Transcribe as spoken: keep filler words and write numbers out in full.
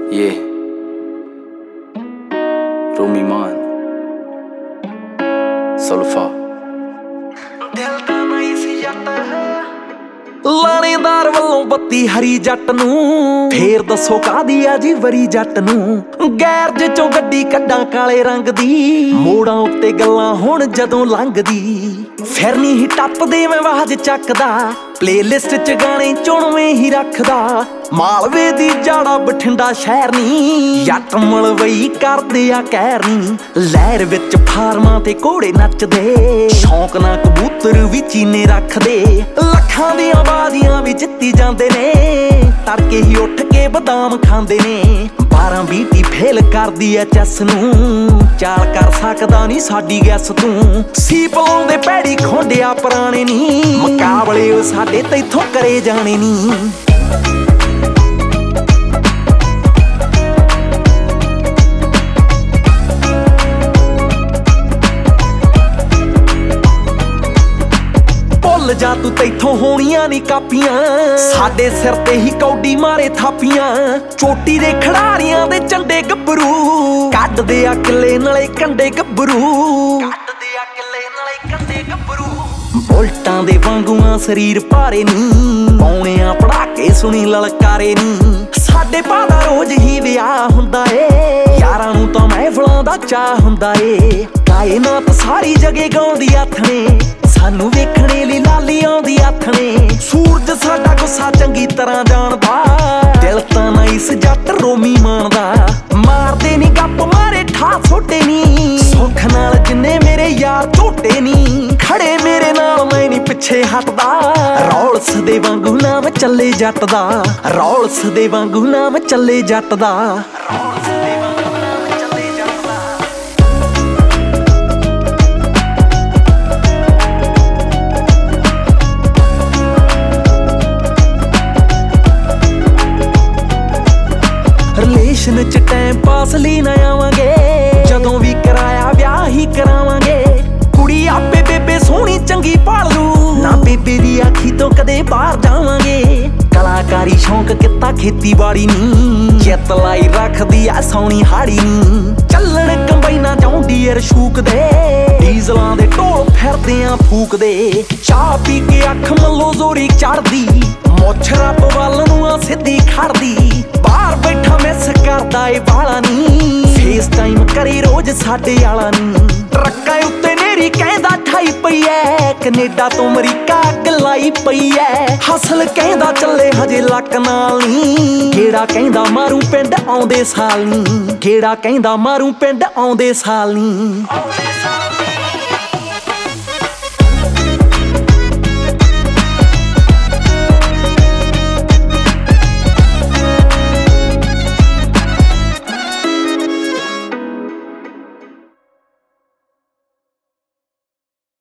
Yeah, Rumi Man, Sulfa. ਲਾਣੇਦਾਰ ਵੱਲੋਂ ਬੱਤੀ ਹਰੀ ਜੱਟ ਨੂੰ, ਫੇਰ ਦੱਸੋ ਕਾਹਦੀ ਆ ਜੀ ਵਰੀ ਜੱਟ ਨੂੰ। ਗੈਰਜ ਚੋਂ ਗੱਡੀ ਕੱਢਾਂ ਕਾਲੇ ਰੰਗ ਦੀ, ਮੋੜਾਂ ਉੱਤੇ ਗੱਲਾਂ ਹੁਣ ਜਦੋਂ ਲੰਘਦੀ। ਫਿਰ ਨੀ ਹੀ ਟੱਪਦੇ ਮੈਂ ਆਵਾਜ਼ ਚੱਕਦਾ, ਪਲੇਲਿਸਟ ਚ ਗਾਣੇ ਚੁਣਵੇਂ ਹੀ ਰੱਖਦਾ। ਮਾਲਵੇ ਦੀ ਜਾੜਾ ਬਠਿੰਡਾ ਸ਼ਹਿਰ ਨੀ, ਜੱਟ ਮਲਵਈ ਕਰਦੇ ਆ ਕਹਿਰ ਨੀ। ਲਹਿਰ ਵਿੱਚ ਫਾਰਮਾਂ ਤੇ ਘੋੜੇ ਨੱਚਦੇ, ਸ਼ੌਂਕ ਨਾਲ ਕਬੂਤਰ ਵੀ ਚੀਨੇ ਰੱਖਦੇ। ਲੱਖਾਂ ਦੀਆਂ ਬਾਜ਼ੀਆਂ ਵੀ ਜਿੱਤੀ ਜਾਂਦੇ ਨੇ, ਤੜਕੇ ਹੀ ਉੱਠ ਕੇ ਬਦਾਮ ਖਾਂਦੇ ਨੇ। ਬਾਰਾਂ ਬੀਟੀ ਫੇਲ ਕਰਦੀ ਐ ਚੈਸ ਨੂੰ, ਚਾਲ ਕਰ ਸਕਦਾ ਨੀ ਸਾਡੀ ਗੈਸ ਤੂੰ। ਸੀਪ ਲਾਉਂਦੇ ਪੈੜੀ ਖੋਂਡਿਆ ਪੁਰਾਣੇ ਨੀ, ਮੁਕਾਬਲੇ ਉਹ ਸਾਡੇ ਤੈਥੋਂ ਕਰੇ ਜਾਣੇ ਨੀ। ਜਾ ਤੂੰ ਤੈਥੋਂ ਹੋਣੀਆਂ ਨੀ ਕਾਪੀਆਂ, ਸਾਡੇ ਸਿਰ ਤੇ ਹੀ ਕੌਡੀ ਮਾਰੇ ਥਾਪੀਆਂ। ਚੋਟੀ ਦੇ ਖਿਡਾਰੀਆਂ ਦੇ ਝੰਡੇ ਗੱਭਰੂ, ਕੱਢਦੇ ਆ ਕਿੱਲੇ ਨਾਲੇ ਕੰਡੇ ਗੱਭਰੂ, ਕੱਢਦੇ ਆ ਕਿੱਲੇ ਨਾਲੇ ਕੰਡੇ ਗੱਭਰੂ। ਬੁਲਟਾਂ ਦੇ ਵਾਂਗੂਆਂ ਸਰੀਰ ਭਾਰੇ ਨੀ, ਪਾਉਣੇ ਆ ਪੜਾਕੇ ਸੁਣੀ ਲਲਕਾਰੇ ਨੀ। ਸਾਡੇ ਭਾ ਦਾ ਰੋਜ਼ ਹੀ ਵਿਆਹ ਹੁੰਦਾ ਏ, ਯਾਰਾਂ ਨੂੰ ਤਾਂ ਮਹਿਫਲਾਂ ਦਾ ਚਾਅ ਹੁੰਦਾ ਏ। ਕਾਇਨਾਤ ਸਾਰੀ ਜਗੇ ਗਾਉਂਦੀ ਆਥਣੇ, ਸਾਨੂੰ ਵੇਖਣੇ ਲਈ ਲਾਲੀ ਆਉਂਦੀ ਆਥਣੇ। ਸੂਰਜ ਸਾਡਾ ਗੁੱਸਾ ਚੰਗੀ ਤਰ੍ਹਾਂ ਜਾਣਦਾ, ਦਿਲ ਤਾਂ ਨਾ ਇਸ ਜੱਟ ਰੋਮੀ ਮਾਨ ਦਾ। ਮਾਰਦੇ ਨੀ ਗੱਪ ਮਾਰੇ ਠਾ ਛੋਟੇ ਨੀ, ਸੁੱਖ ਨਾਲ ਜਿੰਨੇ ਮੇਰੇ ਯਾਰ ਝੋਟੇ ਨੀ। ਖੜੇ ਮੇਰੇ ਨਾਲ ਮੈਂ ਨੀ ਪਿੱਛੇ ਹਟਦਾ, ਰੌਲਸ ਦੇ ਵਾਂਗੂ ਨਾਮ ਚੱਲੇ ਜੱਟ ਦਾ, ਰੌਲਸ ਦੇ ਵਾਂਗੂ ਨਾਮ ਚੱਲੇ ਜੱਟ ਦਾ, ਰੌਲਸ ਦੇ ਵਾਂਗੂ ਨਾਮ ਚੱਲੇ ਜੱਟ ਦਾ। ਰਿਲੇਸ਼ਨ ਚ ਟਾਈਮ ਪਾਸ ਲਈ ਨਾ ਆਵਾਂਗੇ, ਜਦੋਂ ਵੀ ਕਰਾਇਆ ਵਿਆਹ ਹੀ ਕਰਾਵਾਂਗੇ। ਕੁੜੀ ਆਪੇ ਬੇਬੇ ਸੋਹਣੀ ਚੰਗੀ ਭਾਲ ਲੂ, ਨਾ ਬੇਬੇ ਦੀ ਆਖੀ ਤੋਂ ਕਦੇ ਬਾਹਰ ਜਾਵਾਂਗੇ। ਕਲਾਕਾਰੀ ਸ਼ੌਂਕ ਕੀਤਾ ਖੇਤੀਬਾੜੀ ਨੀ, ਚਿੱਤ ਲਾਈ ਰੱਖਦੀ ਆ ਸੌਣੀ ਹਾੜੀ ਨੀ। ਚੱਲਣ ਕੰਬਾਈਨਾਂ ਚੋਂ ਡੀਅਰ ਸ਼ੂਕਦੇ, ਡੀਜ਼ਲਾਂ ਦੇ ਢੋਲ ਫਿਰਦੇ ਆ ਫੂਕਦੇ। ਚਾਹ ਪੀ ਕੇ ਅੱਖ ਮੱਲੋ ਜ਼ੋਰੀ ਚੜਦੀ, ਮੁੱਛ ਰੱਬ ਵੱਲ ਨੂੰ ਆ ਸਿੱਧੀ ਖੜਦੀ। ਬਾਹਰ ਬੈਠਾ ਮਿਸ ਕਰਦਾ ਏ ਬਾਲਾ ਨੀ, ਫੇਸ ਟਾਈਮ ਕਰੇ ਰੋਜ਼ ਸਾਡੇ ਆਲਾ ਨੀ। ਟਰੱਕਾਂ ਉੱਤੇ ਨੇਰੀ ਕਹਿੰਦਾ ਠਾਈ ਪਈ ਐ, ਕੈਨੇਡਾ ਤੋਂ ਅਮਰੀਕਾ ਅੱਗ ਲਾਈ ਪਈ ਐ। ਹਸਲ ਕਹਿੰਦਾ ਚੱਲੇ ਹਜੇ ਲੱਕ ਨਾਲ ਨੀ, ਕਿਹੜਾ ਕਹਿੰਦਾ ਮਾਰੂ ਪਿੰਡ ਆਉਂਦੇ ਸਾਲ ਨੀ, ਕਿਹੜਾ ਕਹਿੰਦਾ ਮਾਰੂ ਪਿੰਡ ਆਉਂਦੇ ਸਾਲ ਨੀ।